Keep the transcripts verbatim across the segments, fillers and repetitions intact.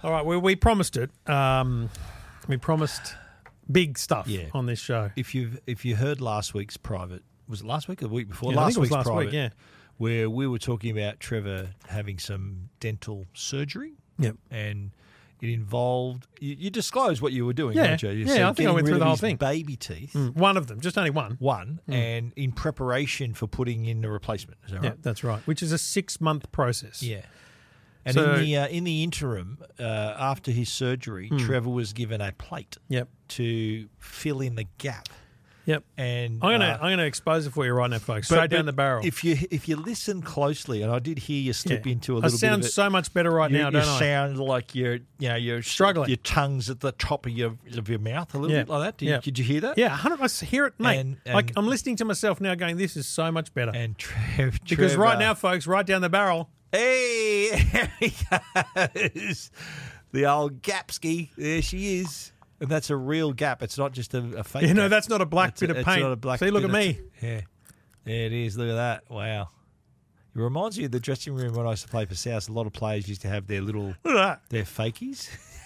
All right, well, we promised it. Um, we promised big stuff Yeah. on this show. If you if you heard last week's private, was it last week or the week before? Yeah, I last think it was week's last private, week, yeah. where we were talking about Trevor having some dental surgery. Yep. And it involved you, you disclosed what you were doing, Yeah. don't you? You Yeah, said I think I getting went rid through of the whole his thing. Baby teeth, Mm, one of them, just only one. one, and in preparation for putting in the replacement. Is that Yeah, right? that's right. Which is a six-month process. Yeah. And So- in the uh, in the interim, uh, after his surgery, Hmm. Trevor was given a plate Yep. to fill in the gap. Yep. And I'm gonna uh, I'm gonna expose it for you right now, folks. but- Straight down but the barrel. If you if you listen closely, and I did hear you slip Yeah. into a I little sound bit of it, so much better right you, now, you don't I? sound like you're you know you're Struggling. Your tongue's at the top of your of your mouth a little Yeah. bit like that. Did, Yeah. did you hear that? Yeah, one hundred I hear it, mate. And- like and- I'm listening to myself now, going, "This is so much better." And Trev, because Trevor, right now, folks, right down the barrel. hey, there he goes. The old Gapski. There she is. And that's a real gap. It's not just a, a fake. You know, gap. that's not a black It's bit of it's paint. not a black See, look bit at of- me. Yeah, there it is. Look at that. Wow. It reminds me of the dressing room when I used to play for South. A lot of players used to have their little Look at that. their fakies,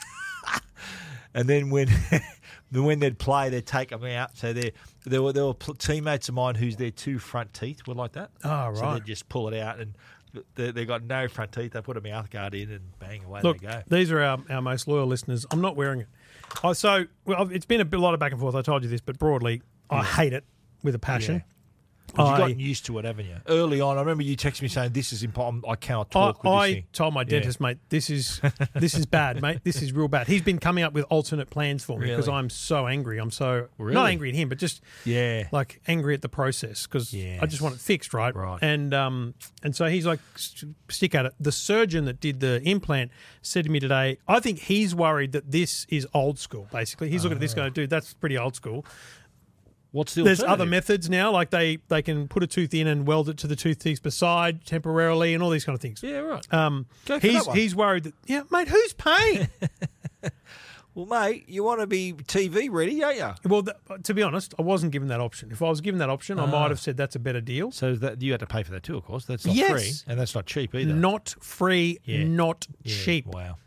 and then when then when they'd play, they'd take them out. So they there were there were pl- teammates of mine whose their two front teeth were like that. Oh, So right. they'd just pull it out and. They, they got no front teeth. They put a mouth guard in and bang, away Look, they go. these are our, our most loyal listeners. I'm not wearing it. Oh, so well, it's been a bit- lot of back and forth. I told you this, but broadly, I hate it with a passion. Because I- you've gotten used to it, haven't you? Early on, I remember you texted me saying, this is important. I cannot talk I, with I this thing. told my dentist, mate, this is this is bad, mate. This is real bad. He's been coming up with alternate plans for me because Really? I'm so angry. I'm so not Really? angry at him, but just Yeah. like angry at the process because I just Yes. want it fixed, right? Right. And um, and so he's like, "St- stick at it. The surgeon that did the implant said to me today, I think he's worried that this is old school. Basically, he's looking at this going, dude, that's pretty old school. What's the There's other alternative? methods now, like they, they can put a tooth in and weld it to the tooth teeth beside temporarily and all these kind of things. Yeah, right. Um, Go for he's that one. he's worried that yeah, mate, who's paying? Well, mate, you want to be T V ready, don't you? well, th- to be honest, I wasn't given that option. If I was given that option, I might have said that's a better deal. So that you had to pay for that too, of course. That's not Yes. free, and that's not cheap either. Not free, Yeah. not Yeah, cheap. Wow.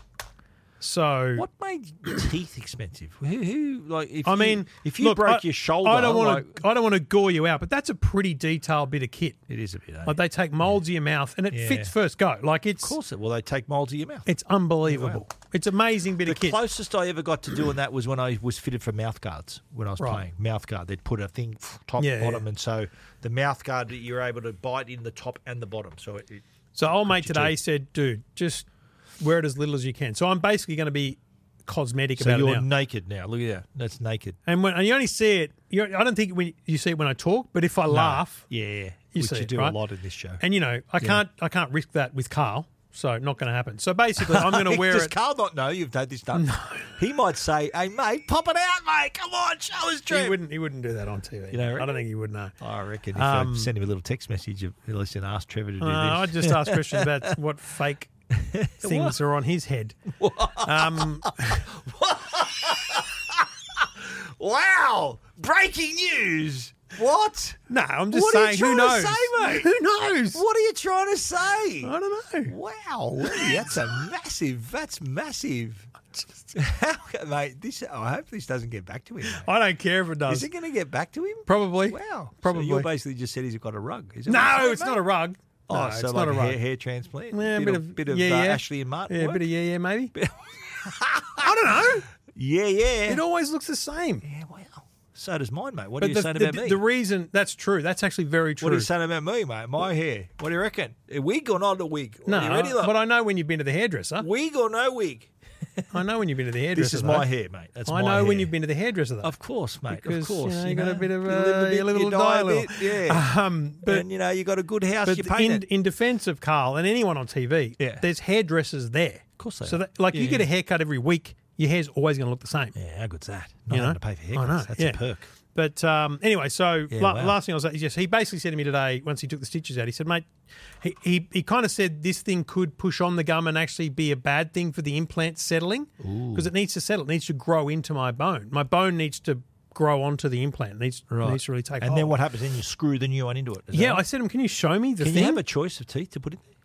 So What made teeth expensive? Who, who like? If I you, mean, if you look, broke I, your shoulder, I don't want like, to. I don't want to gore you out, but that's a pretty detailed bit of kit. it is a bit. Eh? Like they take molds of your mouth, and it Yeah. fits first go. Like it's of course, it. Well, they take molds of your mouth. it's unbelievable. It's amazing bit The of kit. closest I ever got to doing that was when I was fitted for mouth guards when I was Right. playing. Mouth guard. They'd put a thing top, Yeah, bottom, yeah. and so the mouth guard, you're able to bite in the top and the bottom. So it, it So old mate your today teeth. said, "Dude, just wear it as little as you can." So I'm basically going to be cosmetic so about you're it now. naked now. Look at that. That's naked. And when and you only see it, you I don't think when you see it when I talk, but if I laugh, Yeah, yeah. You Which see you it, do right? a lot in this show. and you know, I can't I can't risk that with Carl. So not going to happen. So basically, I'm going to wear Does it. Carl not know you've had this done? No. He might say, "Hey, mate, pop it out, mate. Come on, show us He Trev." wouldn't. He wouldn't do that on T V. You know, I don't think he would know. I reckon if Um, I send him a little text message, of, listen, ask Trevor to do Uh, I this. just asked Christian about what fake things are on his head. Um, Wow! Breaking news. What? no, I'm just What are you saying. Who trying knows? to say, mate? Who knows? What are you trying to say? I don't know. Wow, Lee, that's a massive. That's massive. How, mate? This. I hope this doesn't get back to him. Mate. I don't care if it does. Is it going to get back to him? Probably. Wow. Probably. So you basically just said he's got a rug. Is that what No, you're saying, it's mate? not a rug. Oh, no, so it's like not a a rug. hair, hair transplant. Yeah, bit, bit of, of- bit of yeah, uh, yeah. Ashley and Martin. Yeah, a work? bit of yeah, yeah, maybe. I don't know. Yeah, yeah. It always looks the same. yeah, wow. So does mine, mate. What But are you the, saying the, about me? the reason that's true, that's actually very true. What are you saying about me, mate? My hair. What do you reckon? A wig or not a wig? no, Are you ready, look? but I know when you've been to the hairdresser. Wig or no wig? I know when you've been to the hairdresser. This is though. my hair, mate. That's I my know when hair. you've been to the hairdresser, though. Of course, mate. Because, of course. you know, you got a bit of, You uh, live a bit, you little you die die a a little. bit, yeah. Um, but and, you know, you got a good house, but you paint in, it. in defence of Carl and anyone on T V, Yeah. there's hairdressers there. Of course they So are. that, like, you Yeah, get a yeah. haircut every week, your hair's always going to look the same. Yeah, how good's that? Not You know? having to pay for I haircuts. know, That's yeah. a perk. But um, anyway, so Yeah, la- wow. last thing I was is yes, he basically said to me today once he took the stitches out, he said, mate, he he, he kind of said this thing could push on the gum and actually be a bad thing for the implant settling because it needs to settle, it needs to grow into my bone. My bone needs to grow onto the implant. It needs, Right. needs to really take And hold. then what happens? Then you screw the new one into it. Is that Yeah, right? I said to him, can you show me the Can thing? you have a choice of teeth to put in there?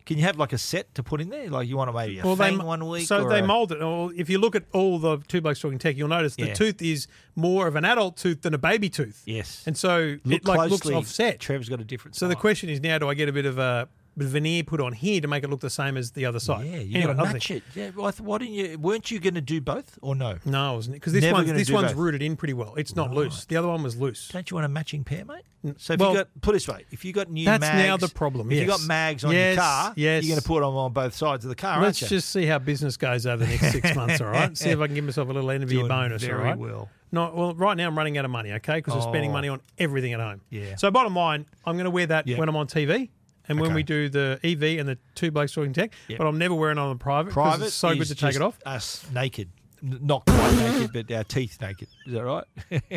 Can you have like a set to put in there? Like you want to maybe a Well, they fang m- one week? So or they a- mould it. Or if you look at all the Two Blokes Talking Tech, you'll notice the Yeah. tooth is more of an adult tooth than a baby tooth. Yes. And so Look it like looks closely, offset. Trev's got a different So the side. question is now, do I get a bit of a bit of veneer put on here to make it look the same as the other side? Yeah, you Anyway, got to other match thing. it. Yeah, well, I th- why didn't you? Weren't you going to do both or no? No, I wasn't. Because this Never one's gonna this do one's both. rooted in pretty well. It's not loose. The other one was loose. Don't you want a matching pair, mate? So if well- you got put it this way, if you got new That's mags, now the problem, If you yes. got mags on Yes, your car, yes. you're going to put them on both sides of the car, Let's aren't you? just see how business goes over the next six months, all right? See if I can give myself a little end of year Doing bonus, all very right? well. No, well, right now I'm running out of money, okay? Because I'm spending Oh. money on everything at home. Yeah. So bottom line, I'm going to wear that Yeah. when I'm on T V and when Okay. we do the E V and the Two Blokes Talking Tech, Yeah. but I'm never wearing it on the private because Private it's so good is to take just it off. Us naked, N- not quite naked, but our teeth naked. Is that right?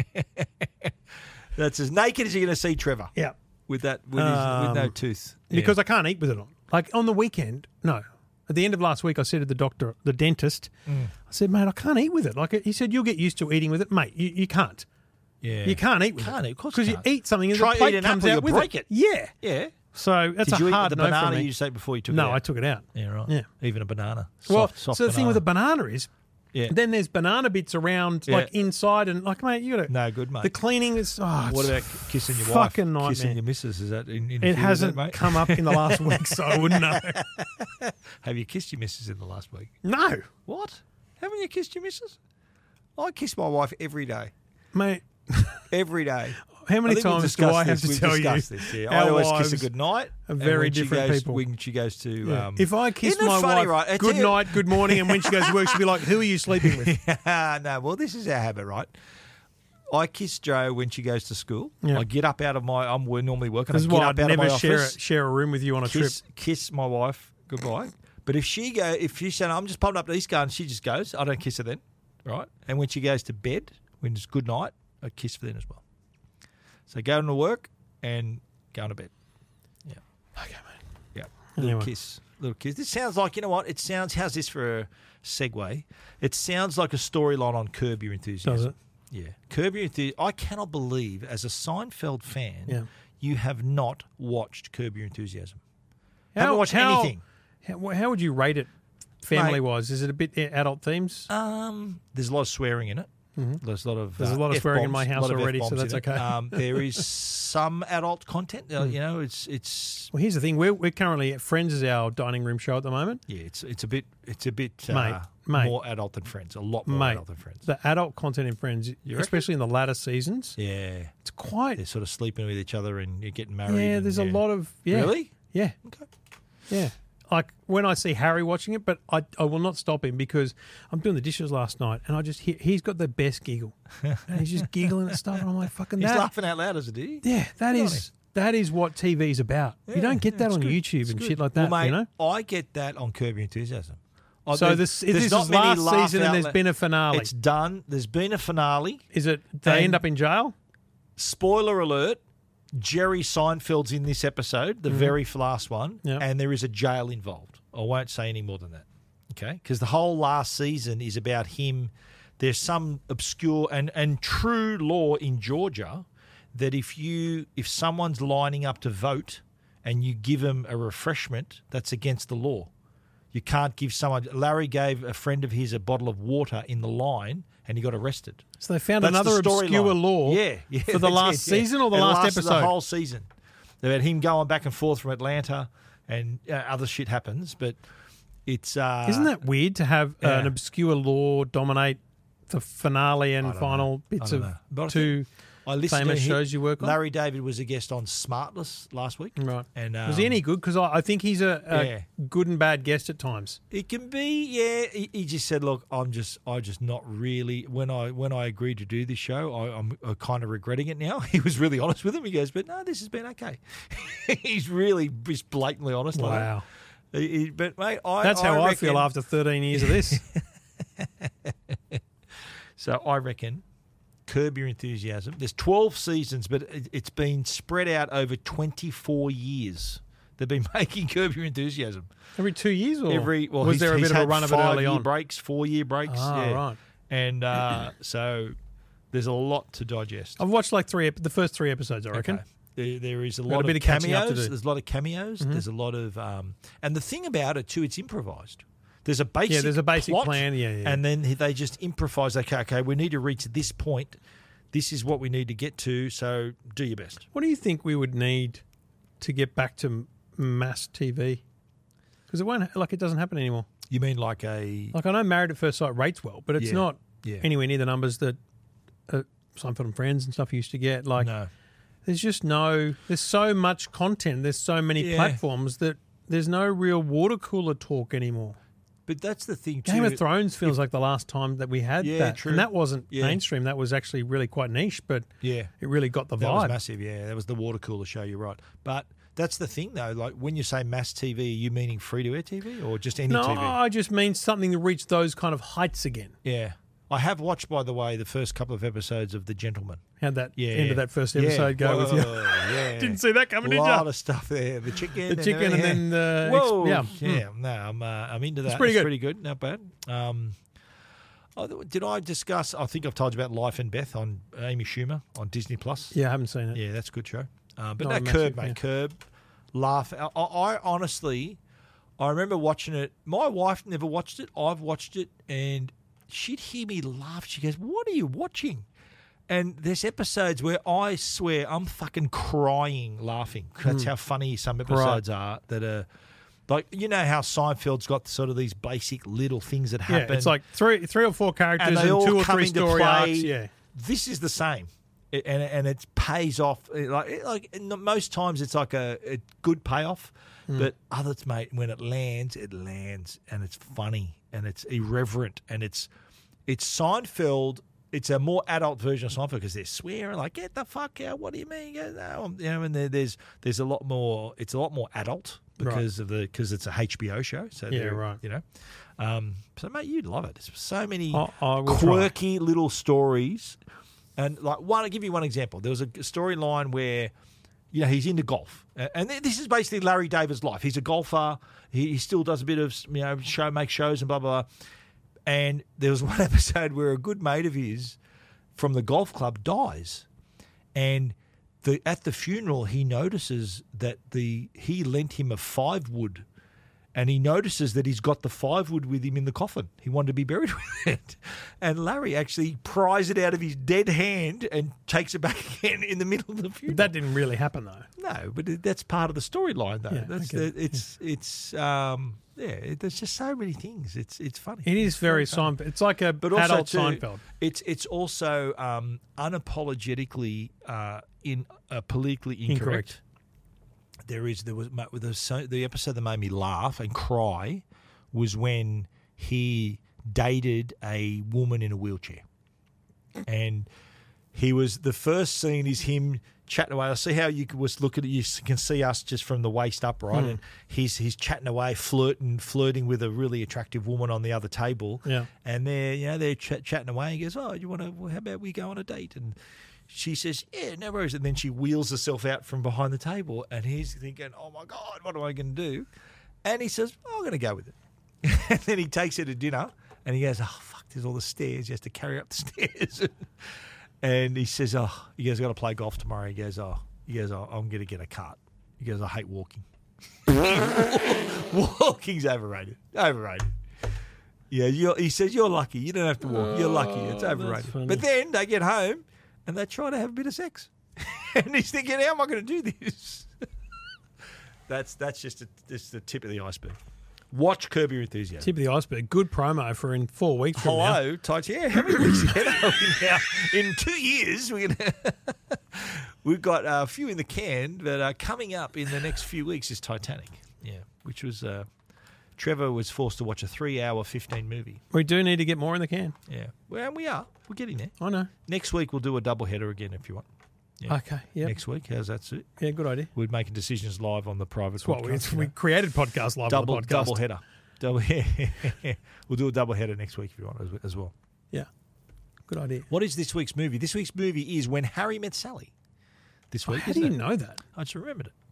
That's as naked as you're going to see Trevor Yeah. with that with, his, with no Um, tooth. Because I can't eat with it on. Like on the weekend, no. At the end of last week, I said to the doctor, the dentist, Mm. I said, mate, I can't eat with it. Like he said, you'll get used to eating with it. Mate, you, you can't. yeah, You can't eat with Can't it. eat, of course Because you you can't. eat something and Try the plate eat an comes apple, out you'll with break it. it. Yeah. Yeah. So that's Did a you hard eat the no banana for me. you say before you took No, it out? I took it out. Yeah, right. Yeah. Even a banana. Well, Soft, soft so the thing with a banana. banana is, Yeah. then there's banana bits around, Yeah. like inside, and like, mate, you got to. No good, mate. The cleaning is. Oh, it's What about kissing your fucking wife? Kissing nightmare. your missus? Is that in, in It hasn't that, mate? come up in the last week, so I wouldn't know. Have you kissed your missus in the last week? No, What? Haven't you kissed your missus? I kiss my wife every day. mate. Every day. How many I think we've times do discussed I have this. to We've tell you? discussed This, yeah. I our always kiss her wives good night. are and very when she different goes- people. When she goes to, Yeah. um, if I kiss Isn't it my funny, wife, right? I good tell you- night, good morning, and when she goes to work, she'll be like, "Who are you sleeping with?" no, well, this is our habit, right? I kiss Jo when she goes to school. Yeah. I get up out of my. I'm we're normally working. This I is get why up I'd out of never my share a, office. share a room with you on a kiss, trip. kiss my wife goodbye. But if she go, if she said, "I'm just popping up to East Garden," she just goes. I don't kiss her then, right? And when she goes to bed, when it's good night, I kiss her then as well. So going to work and going to bed. Yeah, Okay, mate. yeah. Little Anyway. kiss, little kiss. This sounds like you know what? It sounds. How's this for a segue? It sounds like a storyline on Curb Your Enthusiasm. Does it? Yeah, Curb Your Enthusiasm. I cannot believe, as a Seinfeld fan, Yeah. you have not watched Curb Your Enthusiasm. How- Haven't watched how- anything. How, how would you rate it, family wise? Is it a bit uh, adult themes? Um, there's a lot of swearing in it. There's a lot of There's a uh, lot of swearing in F-bombs, my a house lot of already, so F-bombs that's in it. okay. Um, there is some adult content. Uh, you know, it's it's Well, here's the thing: we're we're currently at Friends is our dining room show at the moment. yeah, it's it's a bit it's a bit uh, Mate, mate. more adult than Friends. A lot more Mate, adult than Friends. the adult content in Friends, reckon? especially in the latter seasons, Yeah, it's quite. they're sort of sleeping with each other and you're getting married. Yeah, and, there's a yeah. lot of yeah. Really? Yeah. Okay. Yeah. Like when I see Harry watching it, but I, I will not stop him because I'm doing the dishes last night and I just hear he's got the best giggle. And he's just giggling at stuff and I'm like, fucking He's that. laughing out loud, isn't he? Yeah, that Good on is that is what T V's about. you don't get Yeah, that it's on good. YouTube It's and good. shit like that, well, mate, you know? I get that on Curb Your Enthusiasm. Oh, So there- this there's this not is many last laugh season and out there's loud- been a finale. It's done. There's been a finale. Is it they and- end up in jail? Spoiler alert, Jerry Seinfeld's in this episode, the very last one, Mm-hmm. Yep. and there is a jail involved. I won't say any more than that, okay? Because the whole last season is about him. There's some obscure and, and true law in Georgia that if you if someone's lining up to vote and you give them a refreshment, that's against the law. You can't give someone. Larry gave a friend of his a bottle of water in the line, and he got arrested. So they found That's another the storyline. obscure law yeah, yeah, for the they last did, yeah. season or the It last lasted episode? The whole season. About him going back and forth from Atlanta, and uh, other shit happens. But it's uh, Isn't that weird to have uh, yeah. an obscure law dominate the finale and I don't final know. bits I of don't know. But I two I listened famous to him- shows you work on? Larry David was a guest on Smartless last week. Right. And um, Was he any good? Because I, I think he's a, a Yeah. good and bad guest at times. It can be, yeah. He, he just said, "Look, I'm just, I just not really." When I when I agreed to do this show, I, I'm uh, kind of regretting it now. He was really honest with him. He goes, "But no, this has been okay." He's really just blatantly honest. like that. Wow. He- he- but mate, I That's how I, reckon, feel after thirteen years of this. So I reckon Curb Your Enthusiasm. There's twelve seasons, but it, it's been spread out over twenty-four years. They've been making Curb Your Enthusiasm. Every two years? Or Every well, was he's, there a he's bit of a had run of it early five-year on? breaks, four-year breaks. Ah, yeah. right. And uh, so there's a lot to digest. I've watched like three, ep- the first three episodes, I reckon. Okay. There, there is a Got lot a bit of of catching up to cameos. do. There's a lot of cameos. Mm-hmm. There's a lot of, um, and the thing about it too, it's improvised. There's a basic, Yeah, there's a basic plot, plan, yeah, yeah. and then they just improvise. Okay, okay, we need to reach this point. This is what we need to get to. So do your best. What do you think we would need to get back to m- mass T V? Because it won't, like, it doesn't happen anymore. You mean like a Like, I know Married at First Sight rates well, but it's Yeah, not yeah. anywhere near the numbers that uh, Seinfeld and Friends and stuff used to get. Like, no? there's just no, there's so much content, there's so many Yeah. platforms that there's no real water cooler talk anymore. But that's the thing too. Game of Thrones feels like the last time that we had Yeah, that. true. And that wasn't Yeah. mainstream, that was actually really quite niche, but Yeah, it really got the that was vibe. massive. Yeah, that was the water cooler show. You're right. But that's the thing though. Like when you say mass T V, are you meaning free to air T V or just any No, T V? I just mean something to reach those kind of heights again. Yeah. I have watched, by the way, the first couple of episodes of The Gentleman. How'd that Yeah, end yeah. of that first Yeah. episode go with you? Whoa, yeah. Didn't see that coming, A did lot you? of stuff there. The chicken. The chicken and then the ex- Whoa. yeah. Yeah. No, I'm, uh, I'm into that. It's pretty good. pretty good. Not bad. Um, oh, did I discuss, I think I've told you about Life and Beth on Amy Schumer on Disney Plus. Yeah, I haven't seen it. Yeah, that's a good show. Um, but Not a no, massive Curb, mate. fan. Curb. Laugh. I, I honestly, I remember watching it. My wife never watched it. I've watched it, and she'd hear me laugh. She goes, "What are you watching?" And there's episodes where I swear I'm fucking crying laughing. That's how funny some episodes are that are. Like, you know how Seinfeld's got sort of these basic little things that Yeah, happen. it's like three, three or four characters and and, they all two or come three into story play. arcs. Yeah, This is the same, It- and and it pays off. It Like it- like in the- most times, it's like a, a good payoff, Hmm. but others, mate, when it lands, it lands, and it's funny and it's irreverent and it's it's Seinfeld. It's a more adult version of Seinfeld because they're swearing like "get the fuck out." What do you mean? Get out? You know, and there, there's there's a lot more. It's a lot more adult because of the because it's a H B O show. So Yeah, they're, right. You know, um, so mate, you'd love it. There's so many I- I will try. quirky little stories. And like one, I'll give you one example. There was a storyline where, you know, he's into golf, Uh, and th- this is basically Larry David's life. He's a golfer. He, he still does a bit of, you know, show, make shows and blah blah blah. And there was one episode where a good mate of his from the golf club dies, and the at the funeral he notices that the he lent him a five wood. And he notices that he's got the five wood with him in the coffin. He wanted to be buried with it. And Larry actually pries it out of his dead hand and takes it back again in the middle of the funeral. that didn't really happen though. No, but it- that's part of the storyline, though. Yeah, that's I the, get it. it's it's um yeah. It, there's just so many things. It's it's funny. It is very funny. Seinfeld. It's like a But also adult too, Seinfeld. It's it's also um, unapologetically uh, in uh, politically incorrect. Incorrect. There is there was there was so, the episode that made me laugh and cry was when he dated a woman in a wheelchair, and he was the first scene is him chatting away. I see how you was looking at you can see us just from the waist up, right? And he's he's chatting away, flirting, flirting with a really attractive woman on the other table. Yeah. And they're you know they're ch- chatting away. He goes, "Oh, you want to? Well, how about we go on a date?" And she says, "Yeah, no worries." And then she wheels herself out from behind the table, and he's thinking, "Oh my God, what am I going to do?" And he says, oh, "I'm going to go with it." And then he takes her to dinner, and he goes, "Oh fuck, there's all the stairs. He has to carry up the stairs." And he says, "Oh, you guys got to play golf tomorrow." He goes, "Oh, he goes, oh, I'm going to get a cart." He goes, "I hate walking." Walking's overrated. Overrated. Yeah, you're, he says, "You're lucky. You don't have to walk. You're lucky. It's Oh, that's overrated." funny. But then they get home and they try to have a bit of sex, and he's thinking, "How am I going to do this?" that's that's just a, just the tip of the iceberg. Watch Curb Your Enthusiasm. Tip of the iceberg. Good promo for in four weeks from now. Hello, Tights. Yeah, how many weeks ahead are we now? In two years, we're gonna we've got a few in the can, but uh, coming up in the next few weeks is Titanic. Yeah, which was uh, Trevor was forced to watch a three-hour, fifteen movie. We do need to get more in the can. Yeah, well, and we are. We're getting there. I know. Next week we'll do a double header again if you want. Yeah. Okay. Yeah. Next week, how's that suit? Yeah. Good idea. We're making decisions live on the private That's what we, podcast. you we know. created podcast live double on the podcast. double header. Double. We'll do a double header next week if you want as, as well. Yeah. Good idea. What is this week's movie? This week's movie is When Harry Met Sally. This week, How do isn't you it? know that? I just remembered it.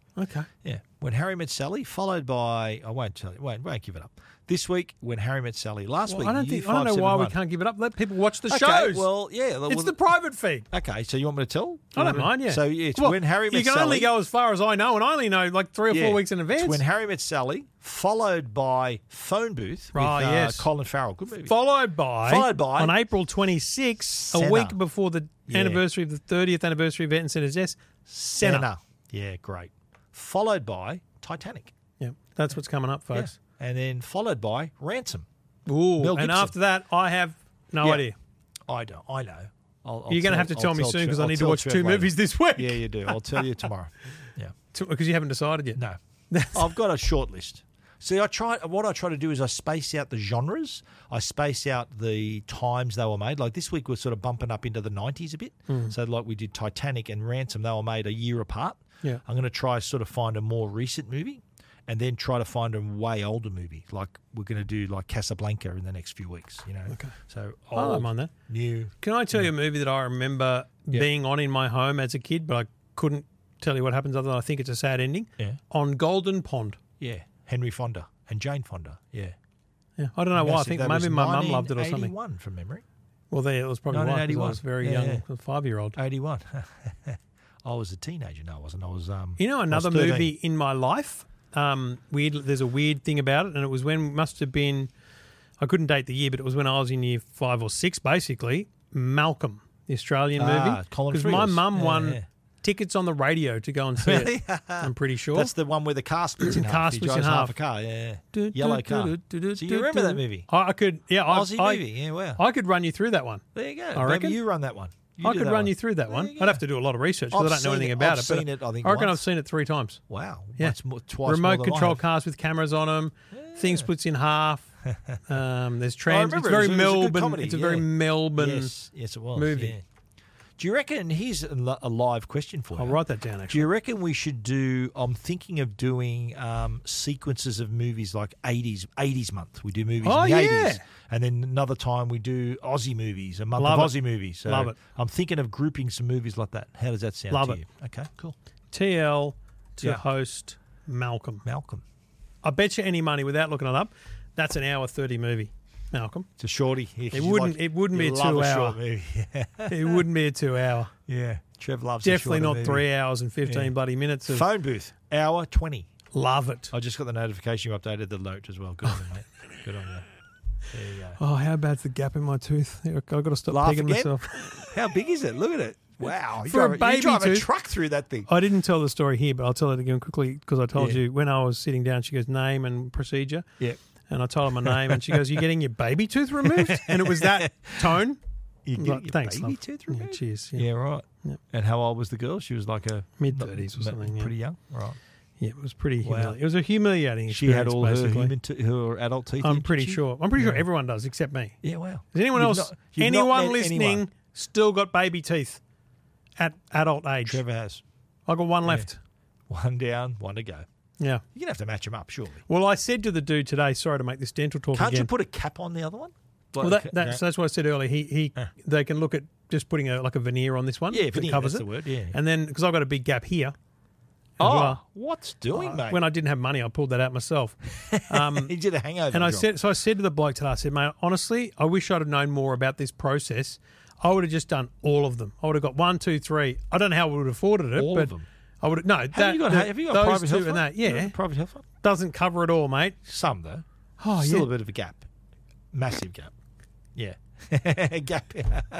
Okay. Yeah. When Harry Met Sally, followed by I won't tell you. Won't won't give it up. This week, When Harry Met Sally. Last Well, week, I don't Year think I don't know five why we seven one. can't give it up. Let people watch the Okay, shows. well, yeah. well, it's the private feed. Okay, so you want me to tell? I don't mind. Yeah. So yeah, it's Well, When Harry Met you can Sally. only go as far as I know, and I only know like three or Yeah. four weeks in advance. It's When Harry Met Sally, followed by Phone Booth with Right, uh, yes. Colin Farrell. Good movie. Followed by, Followed by- on April twenty-sixth, Senna. a week before the Yeah. anniversary of the thirtieth anniversary of Ayrton Senna's death, Senna. Senna. Yeah, great. Followed by Titanic. Yeah, that's what's coming up, folks. Yeah. And then followed by Ransom. Ooh, Mel and Gibson. after that, I have no Yeah. idea. I don't. I know. I'll, I'll You're going to tell- have to tell I'll me soon Trev- because I I'll need to tell watch Trev two later. movies this week. Yeah, you do. I'll tell you tomorrow. Yeah. Because you haven't decided yet. No. I've got a short list. See, I try. What I try to do is I space out the genres. I space out the times they were made. Like this week, we're sort of bumping up into the nineties a bit. Hmm. So, like we did Titanic and Ransom, they were made a year apart. Yeah. I'm going to try sort of find a more recent movie, and then try to find a way older movie. Like we're going to do like Casablanca in the next few weeks. You know. Okay. So I don't old, mind that. new. Can I tell you a movie that I remember Yeah. being on in my home as a kid, but I couldn't tell you what happens other than I think it's a sad ending? Yeah. On Golden Pond. Yeah. Henry Fonda and Jane Fonda. Yeah. Yeah, I don't know why. I Massive. think That maybe was my mum loved it or something. nineteen eighty-one from memory. Well, there it was probably why 'cause I nineteen eighty-one. was very Yeah, young, yeah. a five-year-old. eighty-one. I was a teenager. No, I wasn't. I was. Um, You know, I was another thirteen. movie in my life. Um, weird. There's a weird thing about it, and it was when must have been. I couldn't date the year, but it was when I was in year five or six, basically. Malcolm, the Australian Ah, movie. Colin Because my Friels. mum Yeah, won yeah. tickets on the radio to go and see Really? it. I'm pretty sure. That's the one where the car splits in half. Car He splits drives in half half. a car. Yeah, Do, yeah. Yellow do, car. do, do, do, So do, you remember do. that movie? I, I could. Yeah, I, Aussie I, movie. Yeah, wow. I could run you through that one. There you go. I Maybe reckon. you run that one. You I do could that run one. you through that There one. you I'd go. have to do a lot of research because I I've don't know seen anything it- about I've it. seen but it, I think, I reckon once. I've seen it three times. Wow. Yeah. That's more, twice more Remote than I control have. cars with cameras on them. Thing splits in half. Um, there's trans. It's remember it very was- it was a good Melbourne. comedy, It's a yeah. very Melbourne. Yes, yes, it was. movie. Yeah. Do you reckon? Here's a, li- a live question for you. I'll write that down. Do Actually, you reckon we should do? I'm thinking of doing um, sequences of movies like eighties, eighties month. We do movies Oh, in the yeah. eighties, and then another time we do Aussie movies, a month Love of it. Aussie movies. So Love it. I'm thinking of grouping some movies like that. How does that sound Love to it. you? Okay, cool. T L to Yeah. host Malcolm. Malcolm, I bet you any money without looking it up, that's an hour thirty movie. Malcolm. it's a shorty. Yeah, 'cause It you wouldn't. Like, it wouldn't be you a love two a hour. short movie. It wouldn't be a two hour. yeah, Trev loves a Definitely shorter not movie. three hours and fifteen Yeah. bloody minutes of. Phone booth hour twenty. Love it. I just got the notification you updated the note as well. Good on you, mate. Good on you. There you go. Oh, how bad's the gap in my tooth? I've got to stop Laugh pegging again? myself. How big is it? Look at it. Wow. You For a drive, baby you drive a tooth- truck through that thing. I didn't tell the story here, but I'll tell it again quickly because I told Yeah. you when I was sitting down. She goes name and procedure, Yeah. and I told her my name, and she goes, "You getting your baby tooth removed?" And it was that tone. You I was get like, your Thanks, baby love. tooth Yeah, removed? cheers. Yeah, Yeah. right. Yeah. And how old was the girl? She was like a Mid-thirties or not- something, yeah. Pretty young. Right. Yeah, it was pretty. Wow. Humili- it was a humiliating She experience. had all her basically. human, t- her adult teeth. I'm in, pretty did she? sure. I'm pretty sure Yeah. everyone does except me. Yeah. Wow. Has anyone You've else, not- you've not anyone met listening, anyone. still got baby teeth at adult age? Trevor has I got one left. one down, one to go. Yeah. You're gonna have to match them up, surely. Well, I said to the dude today, sorry to make this dental talk Can't again. you put a cap on the other one? well, Like, that, that's, no. that's what I said earlier. He, he, Huh. they can look at just putting a like a veneer on this one. yeah, that veneer, covers that's it. the word. Yeah. And then because I've got a big gap here. as oh, well. what's doing, Uh, mate? When I didn't have money, I pulled that out myself. Um, he did a hangover. and I job. said, so I said to the bloke today, I said, mate, honestly, I wish I'd have known more about this process. I would have just done all of them. I would have got one, two, three. I don't know how we would have afforded it, All but of them? I would have no. Have that, you got? the- have you got those private two health and fund? that? You got Yeah, a private health fund. doesn't cover it all, mate. Some though. Oh Still yeah. a bit of a gap. Massive gap. Yeah. Gap.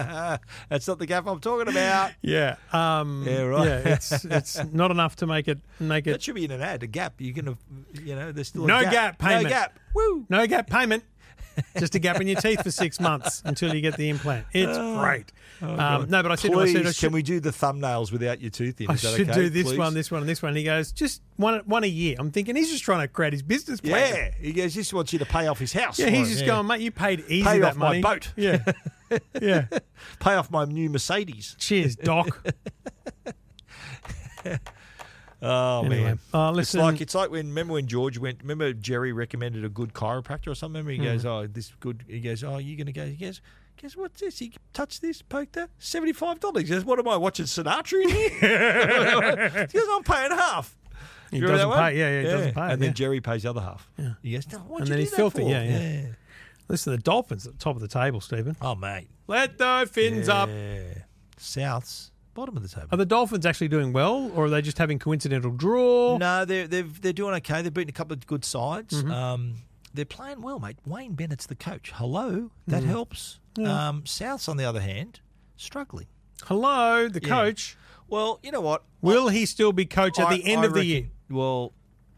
That's not the gap I'm talking about. Yeah. Um, Yeah, right. Yeah, it's it's not enough to make it make That it should be in an ad. A gap. You're gonna, you know, there's still a No gap. gap payment. No gap. Woo. no gap payment. Just a gap in your teeth for six months until you get the implant. It's great. um, no, but I said, to him, I Please, said I should, can we do the thumbnails without your tooth in? I Is that should okay, do this please? one, this one, and this one. He goes, just one one a year. I'm thinking he's just trying to create his business plan. Yeah. He goes, just wants you to pay off his house. Yeah, for he's him, just yeah. going, mate, you paid easy Pay that off my money. boat. Yeah. Yeah. Pay off my new Mercedes. Cheers, Doc. Oh Anyway, man. uh, It's listen, like it's like when remember when George went. Remember Jerry recommended a good chiropractor or something. Remember he Hmm. goes, "Oh, this good." He goes, "Oh, you're gonna go." He goes, "Guess what's this? He touched this, poked that, seventy five dollars." He goes, "What am I watching Sinatra in here?" He goes, "I'm paying half." He You remember doesn't that one? pay. Yeah, yeah, he doesn't pay. And yeah. then Jerry pays the other half. Yeah. He goes, no, what'd And you then do he's that filthy, for? yeah, yeah. Listen, the Dolphins at the top of the table, Stephen. Oh, mate. Let the fins yeah. up. Souths, bottom of the table. Are the Dolphins actually doing well, or are they just having coincidental draw? No, they're they're they're doing okay. They've beaten a couple of good sides. Mm-hmm. Um, they're playing well, mate. Wayne Bennett's the coach. Hello, that Mm. helps. Yeah. Um, Souths, on the other hand, struggling. Hello, the Yeah. coach. Well, you know what? Will he still be coach at I- the end I of the reckon- year? Well,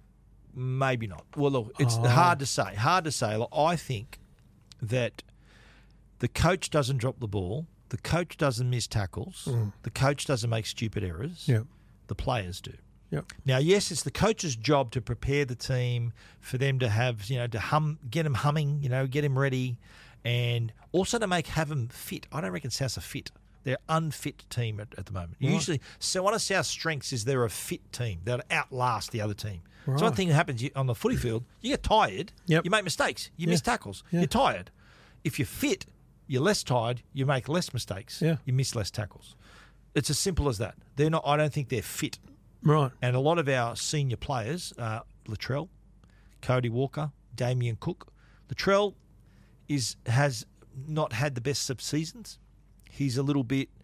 maybe not. Well, look, it's Oh. hard to say. Hard to say. Look, I think that the coach doesn't drop the ball. The coach doesn't miss tackles. The coach doesn't make stupid errors. Yeah. The players do. Yep. Now, yes, it's the coach's job to prepare the team for them to have, you know, to hum, get them humming, you know, get them ready, and also to make have them fit. I don't reckon Souths are fit. They're unfit team at, at the moment. Right. Usually, so one of South's strengths is they're a fit team. They'll outlast the other team. Right. So one thing that happens you, on the footy field, you get tired. Yep. You make mistakes. You Yeah. miss tackles. Yeah. You're tired. If you're fit, you're less tired. You make less mistakes. Yeah. You miss less tackles. It's as simple as that. They're not. I don't think they're fit. Right. And a lot of our senior players, uh, Latrell, Cody Walker, Damien Cook. Latrell is has not had the best of seasons. He's a little bit.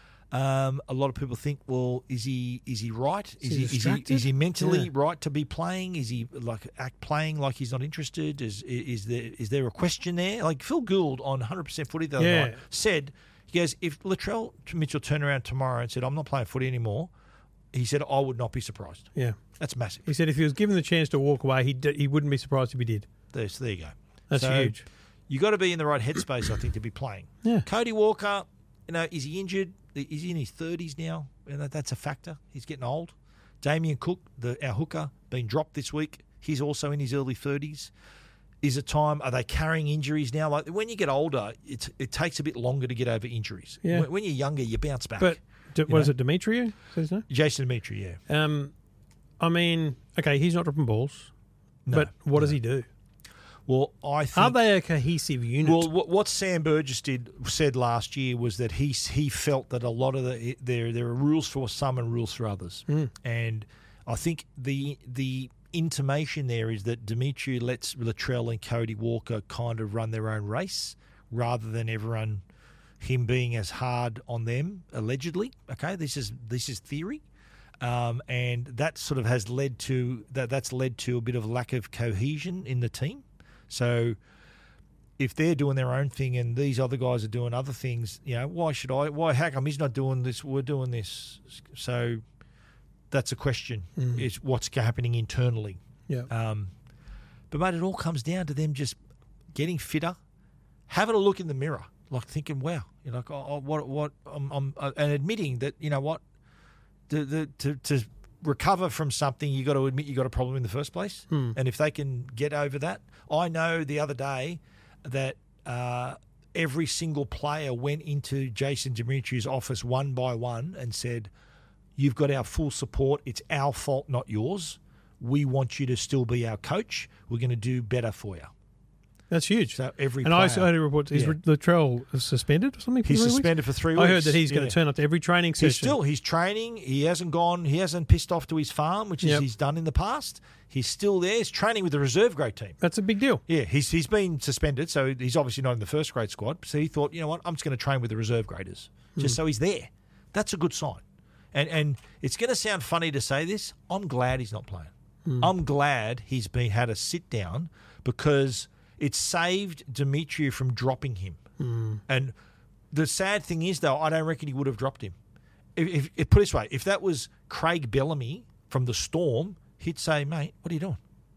Um, a lot of people think, well, is he is he right? Is, he he, is he distracted? is he mentally Yeah. right to be playing? Is he like act playing like he's not interested? Is is there is there a question there? Like Phil Gould on one hundred percent Footy the other Yeah. night said, he goes, if Latrell Mitchell turned around tomorrow and said, I'm not playing footy anymore, he said, I would not be surprised. Yeah. That's massive. He said if he was given the chance to walk away, he he wouldn't be surprised if he did. There, so there you go. That's So, huge. You got to be in the right headspace, I think, to be playing. Yeah. Cody Walker, you know, is he injured? Is he in his thirties now? And that, that's a factor. He's getting old. Damien Cook, the our hooker, been dropped this week. He's also in his early thirties. Is it time? Are they carrying injuries now? Like when you get older, it it takes a bit longer to get over injuries. Yeah. When, when you're younger, you bounce back. But D- what know? is it, Demetrio? Is that his name? Jason Dimitri, yeah. Um, I mean, okay, he's not dropping balls, No, but what does no. he do? Well, I think. Are they a cohesive unit? Well, what, what Sam Burgess did said last year was that he he felt that a lot of the there there are rules for some and rules for others, Mm. and I think the the intimation there is that Dimitri lets Latrell and Cody Walker kind of run their own race rather than everyone him being as hard on them allegedly. Okay, this is this is theory. Um, and that sort of has led to that. That's led to a bit of lack of cohesion in the team. So, if they're doing their own thing and these other guys are doing other things, you know, why should I? Why? How come he's not doing this? We're doing this. So, that's a question: Mm. is what's happening internally? yeah. Um, but mate, it all comes down to them just getting fitter, having a look in the mirror, like thinking, "Wow, you know, like, oh, oh, what, what?" I'm, I'm, uh, and admitting that you know what, the, the, to to recover from something, you got to admit you got a problem in the first place, Hmm. and if they can get over that, I know the other day that uh, every single player went into Jason Dimitri's office one by one and said, "You've got our full support. It's our fault, not yours. We want you to still be our coach. We're going to do better for you." That's huge. So every and player, I also heard a report, is Yeah. Latrell suspended or something? for he's three weeks? suspended for three I weeks. heard that he's going Yeah. to turn up to every training session. He's still he's training. He hasn't gone. He hasn't pissed off to his farm, which is Yep. he's done in the past. He's still there. He's training with the reserve grade team. That's a big deal. Yeah, he's he's been suspended, so he's obviously not in the first grade squad. So he thought, you know what, I'm just going to train with the reserve graders, just so he's there. That's a good sign. And and it's going to sound funny to say this. I'm glad he's not playing. I'm glad he's been had a sit down because it saved Dimitri from dropping him. Mm. And the sad thing is, though, I don't reckon he would have dropped him. If, if, if put it this way, if that was Craig Bellamy from the Storm, he'd say, "Mate, what are you doing?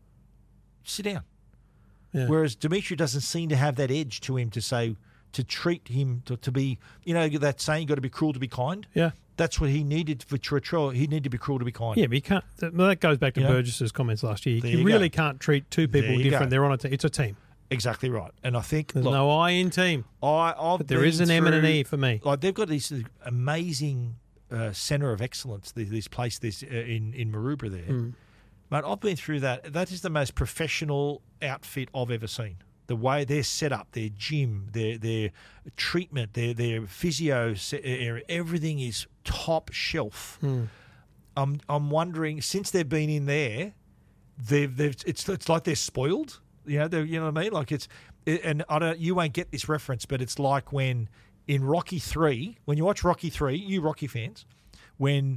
Sit down." Yeah. Whereas Dimitri doesn't seem to have that edge to him to say, to treat him, to, to be, you know, that saying, you got to be cruel to be kind. Yeah. That's what he needed for Latrell. He needed to be cruel to be kind. Yeah, but you can't. That, well, that goes back to You know? Burgess's comments last year. There You, you really go. can't treat two people There you different. go. They're on a team. It's a team. Exactly right. And I think, There's look, no I in team. I, I've But there been is an M and an through- E for me. Like they've got this amazing uh, centre of excellence. This, this place, this uh, in in Maroubra there, Mm. mate. I've been through that. That is the most professional outfit I've ever seen. The way they're set up, their gym, their their treatment, their their physio se- area, everything is top shelf. Mm. I'm I'm wondering since they've been in there, they've they've it's it's like they're spoiled. You know, they're, you know what I mean? Like it's and I don't you won't get this reference, but it's like when in Rocky three, when you watch Rocky three, you Rocky fans, when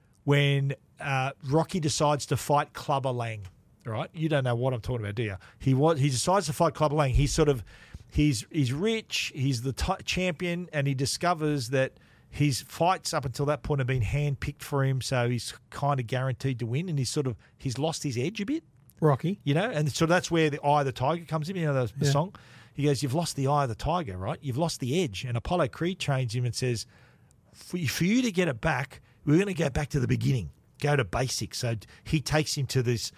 when uh, Rocky decides to fight Clubber Lang, right? You don't know what I'm talking about, do you? He was he decides to fight Clubber Lang. He's sort of he's he's rich, he's the t- champion, and he discovers that his fights up until that point have been hand-picked for him, so he's kind of guaranteed to win, and he's sort of he's lost his edge a bit. Rocky. You know, and so that's where the eye of the tiger comes in, you know, the, the Yeah. song. He goes, you've lost the eye of the tiger, right? You've lost the edge. And Apollo Creed trains him and says, for you, for you to get it back, we're going to go back to the beginning, go to basics. So he takes him to this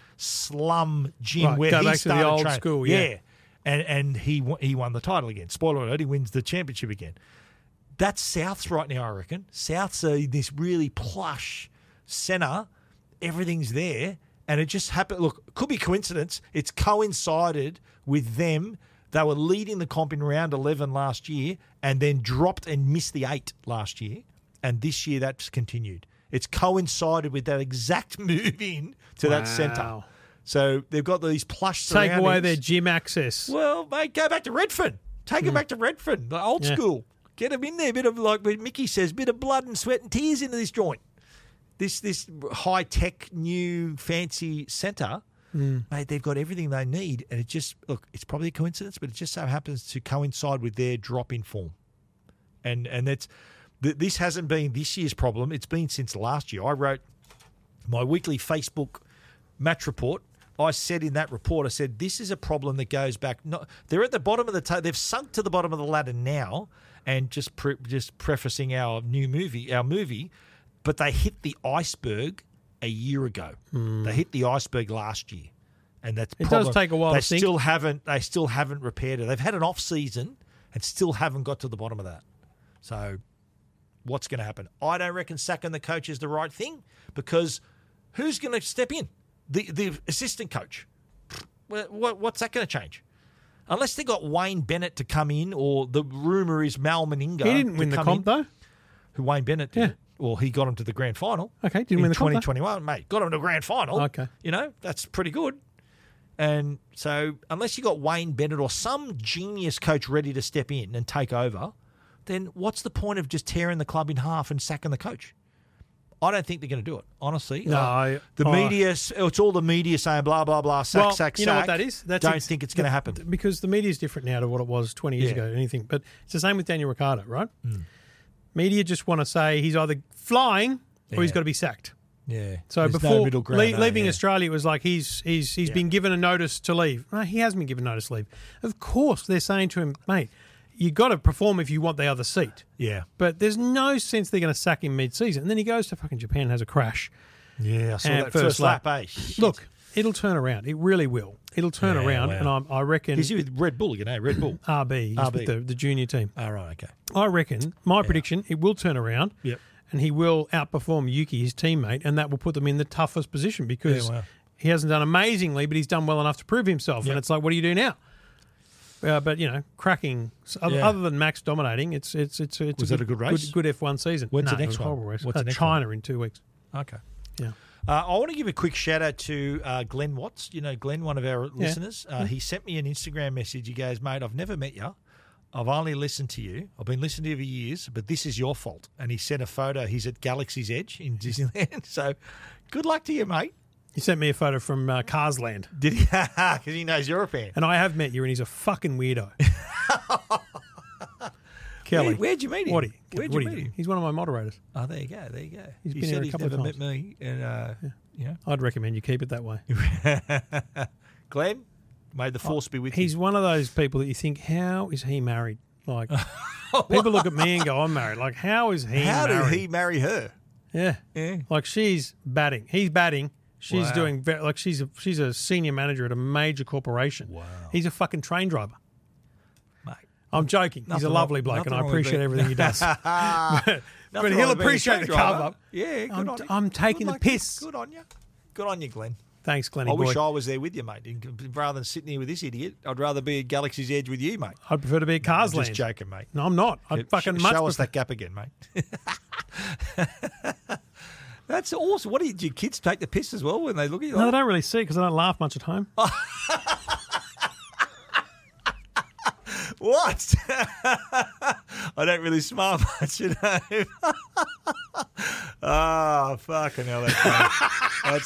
slum gym Right, where go he back to the started old training. school, yeah. And and he won- he won the title again. Spoiler alert, he wins the championship again. That's South's right now, I reckon. South's uh, this really plush centre. Everything's there. And it just happened. Look, it could be coincidence. It's coincided with them. They were leading the comp in round eleven last year and then dropped and missed the eight last year. And this year that's continued. It's coincided with that exact move in to that centre. Wow. So they've got these plush Take surroundings. away their gym access. Well, mate, go back to Redfern. Take them back to Redfern, the old Yeah. school. Get them in there. Bit of, like Mickey says, bit of blood and sweat and tears into this joint. This this high tech, new, fancy centre, Mm. mate, they've got everything they need, and it just look. It's probably a coincidence, but it just so happens to coincide with their drop in form, and and that's th- this hasn't been this year's problem. It's been since last year. I wrote my weekly Facebook match report. I said in that report, I said this is a problem that goes back. Not, they're at the bottom of the ta- they've sunk to the bottom of the ladder now, and just pre- just prefacing our new movie, our movie. But they hit the iceberg a year ago. They hit the iceberg last year, and that's It does problem. take a while They to sink. still haven't. They still haven't repaired it. They've had an off season and still haven't got to the bottom of that. So, what's going to happen? I don't reckon sacking the coach is the right thing because who's going to step in? The the assistant coach. What, what what's that going to change? Unless they got Wayne Bennett to come in, or the rumor is Mal Meninga. He didn't to win the come comp, in. though. Who Wayne Bennett did. Yeah. it. Well, he got him to the grand final. Okay, didn't in win the comp, twenty though. twenty-one, mate. Got him to the grand final. Okay. You know, that's pretty good. And so, unless you got Wayne Bennett or some genius coach ready to step in and take over, then what's the point of just tearing the club in half and sacking the coach? I don't think they're going to do it, honestly. No, Uh, I- the I- media, it's all the media saying blah, blah, blah, sack, well, sack, you know sack. what that is? That's don't ex- think it's going to happen. because the media is different now to what it was twenty years Yeah. ago. Anything, but it's the same with Daniel Ricciardo, right? Mm. Media just want to say he's either flying or he's Yeah. got to be sacked. Yeah. So There's no before middle ground, le- no, leaving yeah. Australia, it was like he's he's he's Yeah. been given a notice to leave. No, he hasn't been given notice to leave. Of course, they're saying to him, mate, you got to perform if you want the other seat. Yeah. But there's no sense they're going to sack him mid-season. And then he goes to fucking Japan and has a crash. Yeah, I saw And that first first, lap, lap. eh? Shit. Look, it'll turn around. It really will. It'll turn Yeah, around, wow. and I'm, I reckon He's with Red Bull again, eh? Red Bull. R B, he's R B. with the, the junior team. Oh, right, okay. I reckon, my prediction, it will turn around. Yep. And he will outperform Yuki, his teammate, and that will put them in the toughest position because Yeah, wow. he hasn't done amazingly, but he's done well enough to prove himself. Yep. And it's like, what do you do now? Uh, but you know, cracking. So other, Yeah. other than Max dominating, it's it's it's it's Was a that a good race? Good, good F one season. When's no, the it next was a one? horrible race. What's the Uh, next China in two weeks. Okay. Yeah. Uh, I want to give a quick shout out to uh, Glenn Watts. You know, Glenn, one of our listeners. Uh, he sent me an Instagram message. He goes, mate, I've never met you. I've only listened to you. I've been listening to you for years, but this is your fault. And he sent a photo. He's at Galaxy's Edge in Disneyland. So good luck to you, mate. He sent me a photo from uh, Carsland, Did he? Because he knows you're a fan. and I have met you, and he's a fucking weirdo. Kelly, Where, where'd you meet him? Woody, Where'd Woody. you meet him? He's one of my moderators. Oh, there you go. There you go. He's he been said here a he's couple of never times. met me. And, uh, you know. I'd recommend you keep it that way. Glenn, may the force be with He's you. one of those people that you think, how is he married? Like, people look at me and go, I'm married. Like, how is he How married? did he marry her? Yeah. Yeah. Like, she's batting. He's batting. She's Wow. doing, ve- like, she's a, she's a senior manager at a major corporation. Wow. He's a fucking train driver. Mate. I'm joking. He's Nothing a lovely wrong- bloke, nothing and I wong with appreciate being- everything he does. but Nothing but wrong he'll with being a appreciate train the driver. cover up. Yeah, good I'm, on you. I'm taking Good the luck. piss. Good on you. Good on you, Glenn. Thanks, Glenny I boy. wish I was there with you, mate. In- Rather than sitting here with this idiot, I'd rather be at Galaxy's Edge with you, mate. I'd prefer to be at Cars Just Land. joking, mate. No, I'm not. I'd Yeah, fucking sh- much show us prefer- that gap again, mate. That's awesome. What do, you, do your kids take the piss as well when they look at you? No, I don't really see it because I don't laugh much at home. What? I don't really smile much at home. Oh, fucking hell, that's funny.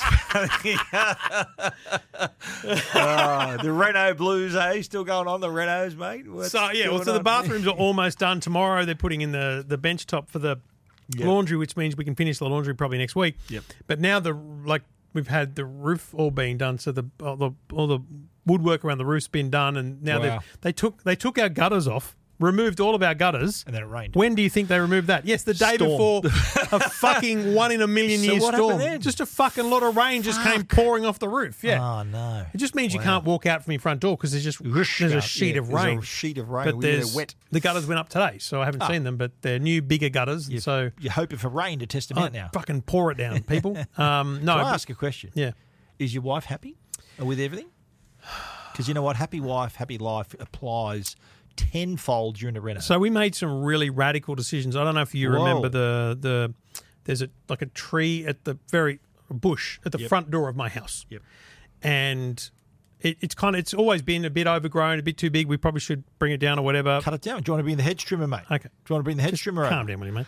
That's funny. Oh, the Renault Blues, eh? Still going on, the Renaults, mate? What's So, yeah, well, going so the on? bathrooms are almost done. Tomorrow they're putting in the, the bench top for the Yep. laundry, which means we can finish the laundry probably next week. Yep. But now the like we've had the roof all being done, so the all the, all the woodwork around the roof's been done, and now Wow. they they took they took our gutters off, removed all of our gutters. And then it rained. When do you think they removed that? Yes, the day Storm. before a fucking one in a million So year what storm. happened then? Just a fucking lot of rain just came pouring off the roof. Yeah. Oh, no. It just means you Wow. can't walk out from your front door because there's just there's a sheet Yeah, of there's rain. a sheet of rain. But We- they're there's wet. the gutters went up today, so I haven't Ah. seen them. But they're new, bigger gutters, and so You're hoping for rain to test them oh, out now. fucking pour it down, people. Um, no, Can I but- ask a question? yeah. Is your wife happy with everything? Because you know what? Happy wife, happy life applies tenfold during the reno. So we made some really radical decisions. I don't know if you Whoa. remember the the there's a like a tree at the very a bush at the Yep. front door of my house, Yep. and it, it's kind of it's always been a bit overgrown, a bit too big. We probably should bring it down or whatever. Cut it down. Do you want to bring the hedge trimmer, mate? Okay. Do you want to bring the hedge trimmer Calm over? down, will you, mate?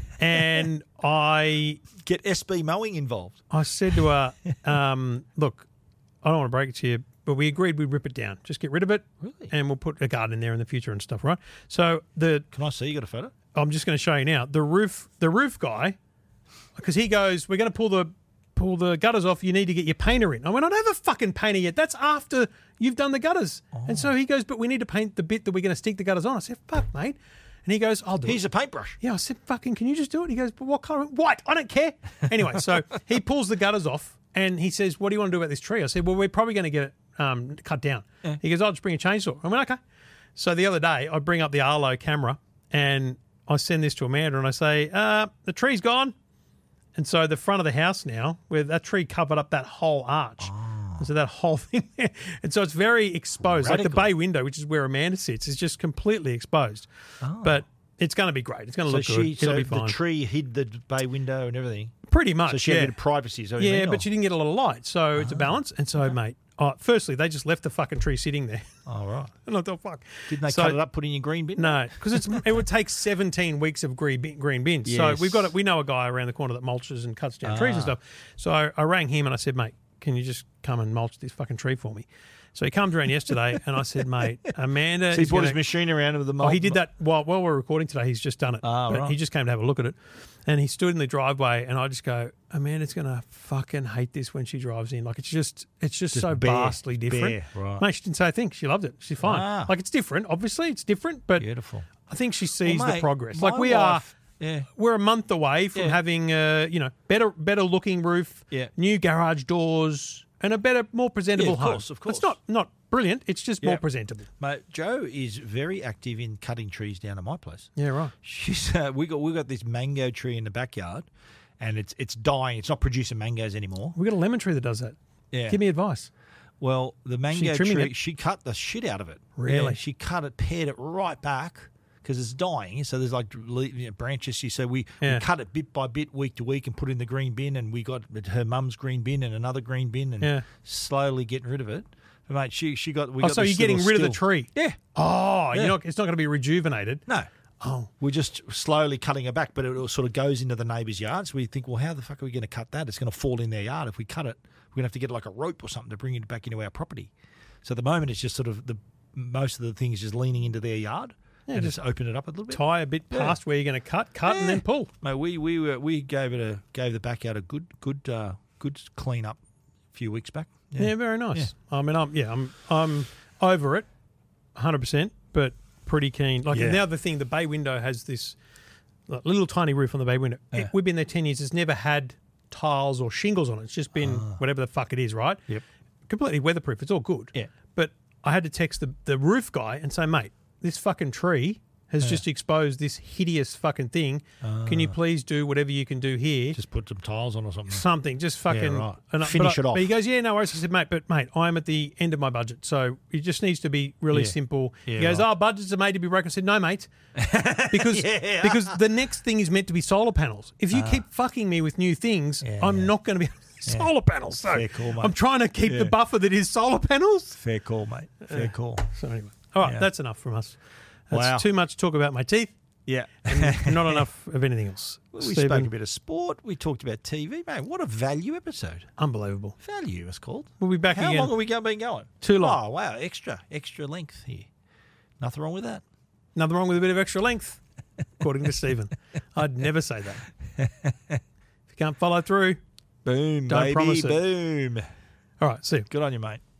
And I Get S B mowing involved. I said to her, um, look, I don't want to break it to you, but we agreed we'd rip it down. Just get rid of it. Really? And we'll put a garden in there in the future and stuff, right? So the Can I see? You got a photo? I'm just going to show you now. The roof the roof guy, because he goes, we're going to pull the pull the gutters off. You need to get your painter in. I went, I don't have a fucking painter yet. That's after you've done the gutters. And so he goes, but we need to paint the bit that we're going to stick the gutters on. I said, fuck, mate. And he goes, I'll do Here's it. a paintbrush. Yeah, I said, fucking, can you just do it? He goes, but what colour? White. I don't care. Anyway, so he pulls the gutters off and he says, what do you want to do about this tree? I said, well, we're probably going to get it um, cut down. He goes, I'll just bring a chainsaw. I went, okay. So the other day, I bring up the Arlo camera and I send this to Amanda and I say, uh, the tree's gone. And so the front of the house now, where that tree covered up that whole arch. And so that whole thing there. And so it's very exposed. Like Radical. the bay window, which is where Amanda sits, is just completely exposed. But it's going to be great. It's going to So look she, good. It'll so be the fine. tree hid the bay window and everything. Pretty much, So she yeah. had a bit of privacy. So you Yeah, mean, but or- you didn't get a lot of light. So it's a balance. And so, mate, oh, firstly, they just left the fucking tree sitting there. Oh, right. And I thought, fuck. Didn't they So- cut it up, put it in your green bin? No, because it's it would take seventeen weeks of green bin, green bins. So Yes. we've got it. We know a guy around the corner that mulches and cuts down trees and Ah. stuff. So I, I rang him and I said, mate, can you just come and mulch this fucking tree for me? So he comes around yesterday and I said, mate, Amanda. So he is brought gonna- his machine around with the Oh, mold. he did that while while we're recording today. He's just done it. Ah, but right. He just came to have a look at it, and he stood in the driveway, and I just go, Amanda's gonna fucking hate this when she drives in. Like it's just, it's just, Just so bare, vastly different. bare, right. Mate, she didn't say a thing. She loved it. She's fine. Wow. Like it's different. Obviously, it's different, but Beautiful. I think she sees Well, the mate, progress. my Like we wife- are. Yeah. We're a month away from Yeah. having, uh, you know, better, better looking roof, Yeah. new garage doors, and a better, more presentable Yeah, of home. course, of course. It's not not brilliant. It's just Yeah. more presentable. Mate, Joe is very active in cutting trees down at my place. Yeah, right. She's uh, we got we got this mango tree in the backyard, and it's it's dying. It's not producing mangoes anymore. We got a lemon tree that does that. Yeah. Give me advice. Well, the mango trimming tree, it? she cut the shit out of it. Really? Yeah, she cut it, pared it right back because it's dying. So there's like le- you know, branches. She said we, Yeah. we cut it bit by bit, week to week, and put it in the green bin. And we got her mum's green bin and another green bin, and Yeah. slowly getting rid of it. But mate, she she got. We Oh, got so this you're getting little rid of the still- tree? Yeah. Oh, Yeah. you're not, it's not going to be rejuvenated. No. Oh, We're just slowly cutting it back, but it all sort of goes into the neighbour's yard. So we think, well, how the fuck are we going to cut that? It's going to fall in their yard. If we cut it, we're going to have to get like a rope or something to bring it back into our property. So at the moment, it's just sort of the most of the things just leaning into their yard Yeah, and just just open it up a little bit. tie a bit Yeah. past where you're going to cut, cut, and Yeah. then pull. Mate, we we were, we gave it a gave the backyard a good good uh, good clean up a few weeks back. Yeah, very nice. I mean, I'm yeah, I'm I'm over it, one hundred percent, but pretty keen. Like Yeah. now, the thing, the bay window has this like, little tiny roof on the bay window. It- Yeah. we've been there ten years. It's never had tiles or shingles on it. It's just been whatever the fuck it is, right? Yep. Completely weatherproof. It's all good. Yeah. But I had to text the, the roof guy and say, mate, this fucking tree has Yeah. just exposed this hideous fucking thing. Can you please do whatever you can do here? Just put some tiles on or something. Something, just fucking right. and I- Finish but I- it off. But he goes, yeah, no worries. I said, mate, but mate, I'm at the end of my budget, so it just needs to be really Yeah. simple. Yeah, he goes, right. oh, budgets are made to be broken. I said, no, mate, because Yeah. because the next thing is meant to be solar panels. If you keep fucking me with new things, Yeah, I'm yeah. not going to be solar panels. So Fair call, mate. I'm trying to keep Yeah. the buffer that is solar panels. Fair call, mate. Fair call. So anyway, all right, Yeah. that's enough from us. That's Wow. too much talk about my teeth. Yeah. and Not enough of anything else. We Stephen, spoke a bit of sport. We talked about T V. Mate, what a value episode. Unbelievable. Value, it's called. We'll be back How again. long have we go- been going? Too long. Oh, wow. Extra. Extra length here. Nothing wrong with that. Nothing wrong with a bit of extra length, according to Stephen. I'd never say that. If you can't follow through, Boom, Don't baby. promise it. Boom. all right, see you. Good on you, mate.